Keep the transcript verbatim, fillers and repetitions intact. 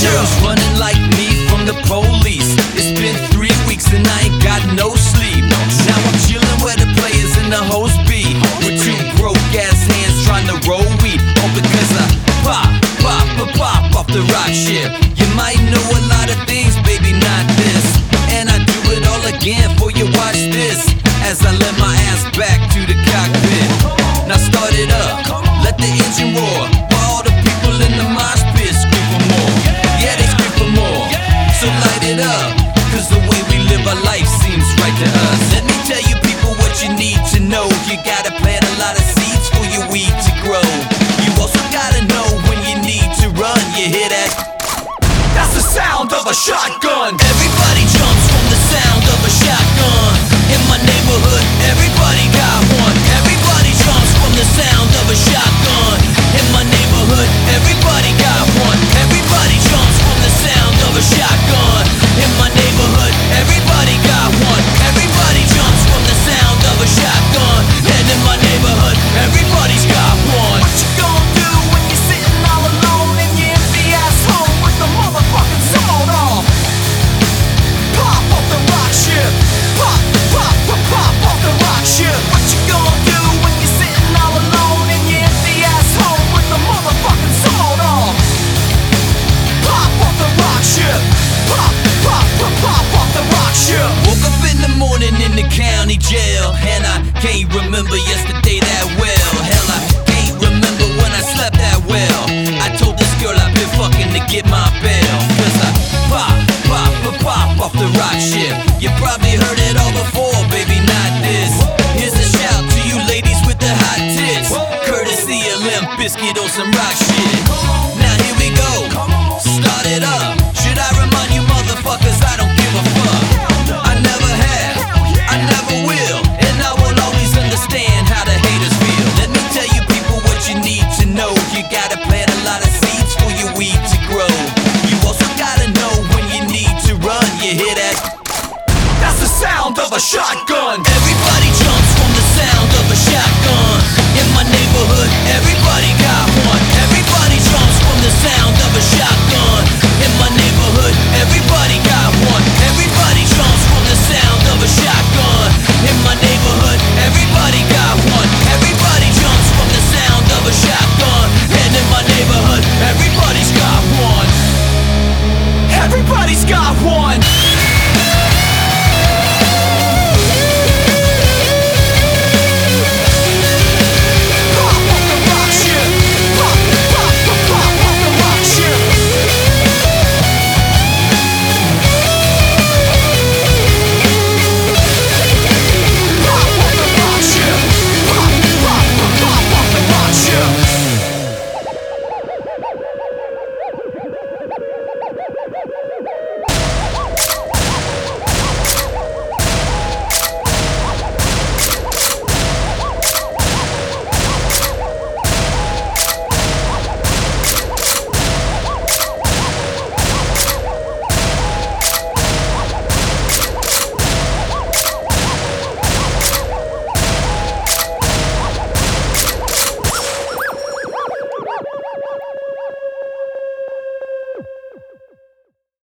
Girls running like me from the police. It's been three weeks and I ain't got no sleep. Now I'm chillin' where the players and the hoes be, with two broke ass hands trying to roll weed. All because I pop, pop, pop, pop off the rock ship. You might know a lot of things, baby, not this. And I do it all again for you, watch this, as I let my ass back to the cockpit. Now start it up, let the engine roar, while all the people in the mosh pit scream for more. Yeah, they scream for more, so light it up, cause the way we live our life seems right to us. Let me tell you people what you need to know. You gotta plant a lot of seeds for your weed to grow. You also gotta know when you need to run. You hear that? That's the sound of a shotgun. Everybody jumps from the sound of a shotgun. In my neighborhood, everybody got one. Everybody jumps from the sound of a shotgun. In my neighborhood, everybody got one. Everybody jumps from the sound of a shotgun. In my neighborhood, everybody got one. Everybody jumps from the sound of a shotgun. And in my neighborhood, everybody's got one. What you gonna do when you're sitting all alone in your empty ass home with the motherfucking salt off? Pop off the rock ship. Pop, pop, pop, pop off the rock ship. What you gonna do when you're sitting all alone in your empty ass home with the motherfucking salt off? Pop off the rock ship. Pop, pop, pop, pop off the rock ship. Woke up in the morning in the county jail, and I can't remember yesterday that well. Hell, I can't remember when I slept that well. I told this girl I've been fucking to get my bail, cause I pop, pop, pop, pop off the rock ship. You probably heard it all before, baby, not this. Here's a shout to you ladies with the hot tits, courtesy of Limp Bizkit on some rock shit. Now here we go, start it up. Should I remind you motherfuckers I don't give a fuck? I never have, I never will, and I will always understand how the haters feel. Let me tell you people what you need to know. You gotta plant a lot of seeds for your weed to grow. You also gotta know when you need to run. You hear that? That's the sound of a shot.